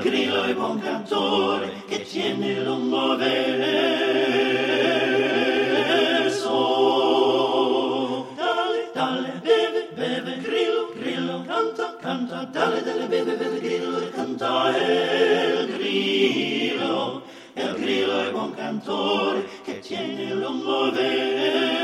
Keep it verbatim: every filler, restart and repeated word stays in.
grillo è buon cantore che tiene il lungo verso. Dalle, dalle, beve, beve, grillo, grillo, canta, canta, dalle, dalle, beve, beve, grillo, canta il grillo. Il grillo è buon cantore che tiene il lungo verso.